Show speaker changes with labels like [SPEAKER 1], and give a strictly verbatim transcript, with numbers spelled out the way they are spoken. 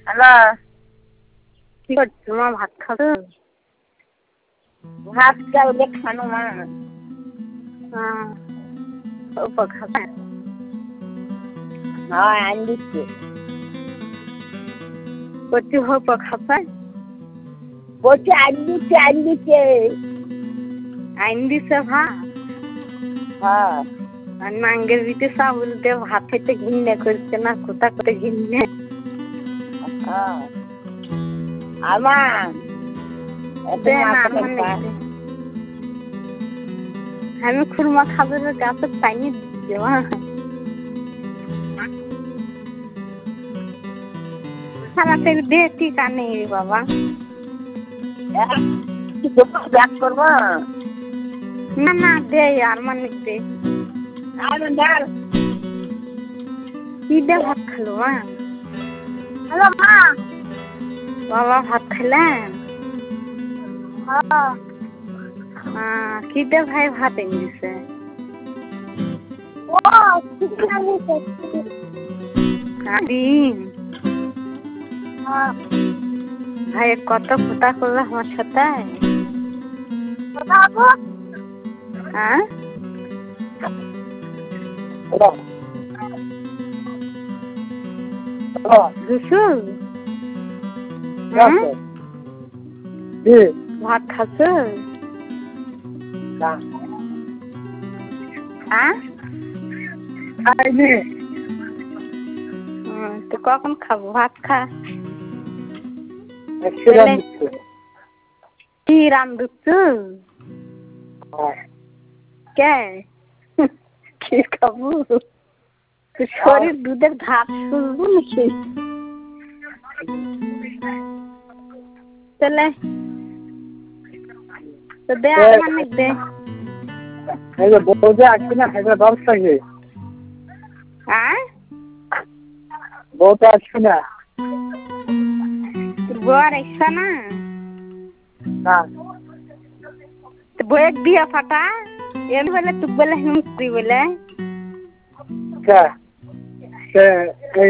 [SPEAKER 1] Hello
[SPEAKER 2] কি করছো মা? ভাত খাচ্ছো?
[SPEAKER 1] ভাত চাউলে খানো মা।
[SPEAKER 2] হ্যাঁ উপর খাবে?
[SPEAKER 1] হ্যাঁ আনি দিচ্ছে।
[SPEAKER 2] কচি হোক খাবে?
[SPEAKER 1] বলছে আনি দিচ্ছে আনি দিচ্ছে।
[SPEAKER 2] আইন দিছে ভাত?
[SPEAKER 1] হ্যাঁ
[SPEAKER 2] আর নাঙ্গের বিটে চাউল দিয়ে ভাত খেতে ঘৃণা করছে না? কোথা করে ঘৃণা?
[SPEAKER 1] হ্যাঁ আমার
[SPEAKER 2] দে না আমার নেই। আমি খুরমা খাবে গাছে পাইনি দিচ্ছে মা। সারা তেল দে টিকা নেই রে বাবা।
[SPEAKER 1] ব্যাক করবো
[SPEAKER 2] না না দে আর মানে দে। কি দে ভাত খেলো মা?
[SPEAKER 1] হ্যালো মা।
[SPEAKER 2] বাবা ভাত খেলেন?
[SPEAKER 1] হ্যাঁ
[SPEAKER 2] হ্যাঁ কি দে ভাই ভাত এনে দিছে?
[SPEAKER 1] ও চিকেন আনিছে।
[SPEAKER 2] ডিম?
[SPEAKER 1] হ্যাঁ
[SPEAKER 2] ভাই কত কথা করবে আমার সাথে?
[SPEAKER 1] কথা বলবো?
[SPEAKER 2] হ্যাঁ
[SPEAKER 1] হ্যালো হ্যালো
[SPEAKER 2] দুশো
[SPEAKER 1] জি
[SPEAKER 2] ভাত খাচ্ছো?
[SPEAKER 1] না
[SPEAKER 2] হ্যাঁ
[SPEAKER 1] খাইনি।
[SPEAKER 2] হুম, তো কখন খাবো? ভাত খা।
[SPEAKER 1] ছিলাম দিচ্ছে।
[SPEAKER 2] কি রাম দুচ্ছু?
[SPEAKER 1] হ্যাঁ
[SPEAKER 2] কে কি খাবো? তো শরীর দুধের ভাত শুনবো নাকি? চলে তো দে আর মানে দে।
[SPEAKER 1] এই যে বউটা আসছে না সেটা ব্যবস্থা কি?
[SPEAKER 2] হ্যাঁ
[SPEAKER 1] বউটা আসছে না।
[SPEAKER 2] তোর বউ আর এসছে না?
[SPEAKER 1] না
[SPEAKER 2] তো বউয়ের দিয়া ফাটা এম বলে তুক বলে হিম বলে
[SPEAKER 1] কে কে